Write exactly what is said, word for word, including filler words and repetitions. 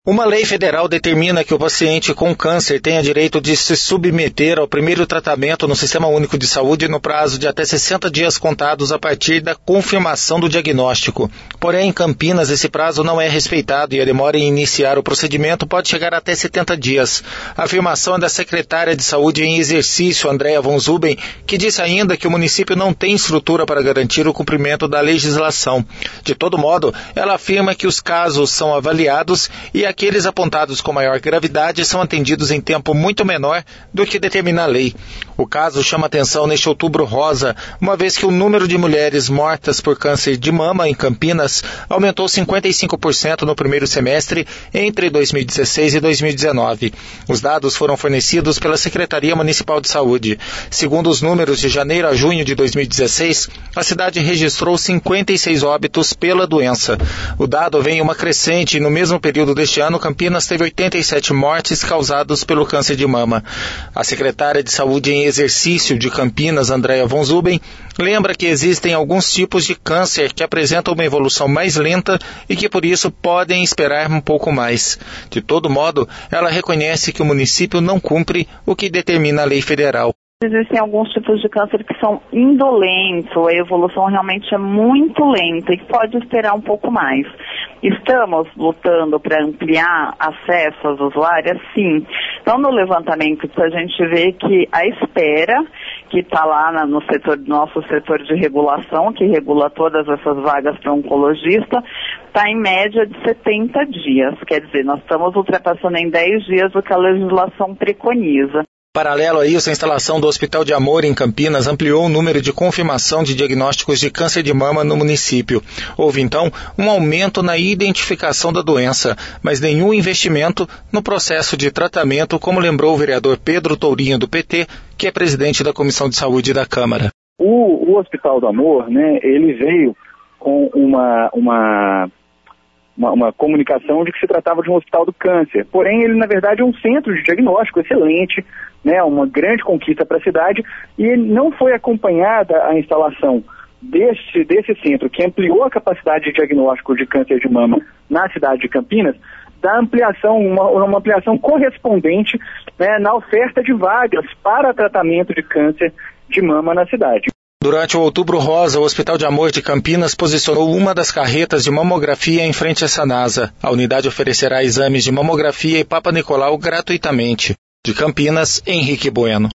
Uma lei federal determina que o paciente com câncer tenha direito de se submeter ao primeiro tratamento no Sistema Único de Saúde no prazo de até sessenta dias contados a partir da confirmação do diagnóstico. Porém, em Campinas, esse prazo não é respeitado e a demora em iniciar o procedimento pode chegar até setenta dias. A afirmação é da secretária de Saúde em exercício, Andréa von Zuben, que disse ainda que o município não tem estrutura para garantir o cumprimento da legislação. De todo modo, ela afirma que os casos são avaliados e aqueles apontados com maior gravidade são atendidos em tempo muito menor do que determina a lei. O caso chama atenção neste outubro rosa, uma vez que o número de mulheres mortas por câncer de mama em Campinas aumentou cinquenta e cinco por cento no primeiro semestre entre dois mil e dezesseis e dois mil e dezenove. Os dados foram fornecidos pela Secretaria Municipal de Saúde. Segundo os números de janeiro a junho de dois mil e dezesseis, a cidade registrou cinquenta e seis óbitos pela doença. O dado vem em uma crescente e no mesmo período deste ano, Campinas teve oitenta e sete mortes causadas pelo câncer de mama. A secretária de Saúde em exercício de Campinas, Andréa von Zuben, lembra que existem alguns tipos de câncer que apresentam uma evolução mais lenta e que por isso podem esperar um pouco mais. De todo modo, ela reconhece que o município não cumpre o que determina a lei federal. Existem alguns tipos de câncer que são indolentes, a evolução realmente é muito lenta e pode esperar um pouco mais. Estamos lutando para ampliar acesso às usuárias? Sim. Então, no levantamento, a gente vê que a espera, que está lá no setor, nosso setor de regulação, que regula todas essas vagas para oncologista, está em média de setenta dias. Quer dizer, nós estamos ultrapassando em dez dias o que a legislação preconiza. Paralelo a isso, a instalação do Hospital de Amor em Campinas ampliou o número de confirmação de diagnósticos de câncer de mama no município. Houve, então, um aumento na identificação da doença, mas nenhum investimento no processo de tratamento, como lembrou o vereador Pedro Tourinho, do P T, que é presidente da Comissão de Saúde da Câmara. O, o Hospital do Amor, né, ele veio com uma... uma... Uma, uma comunicação de que se tratava de um hospital do câncer. Porém, ele, na verdade, é um centro de diagnóstico excelente, né, uma grande conquista para a cidade, e não foi acompanhada a instalação desse, desse centro, que ampliou a capacidade de diagnóstico de câncer de mama na cidade de Campinas, da ampliação, uma, uma ampliação correspondente, né, na oferta de vagas para tratamento de câncer de mama na cidade. Durante o Outubro Rosa, o Hospital de Amor de Campinas posicionou uma das carretas de mamografia em frente à Sanasa. A unidade oferecerá exames de mamografia e Papa Nicolau gratuitamente. De Campinas, Henrique Bueno.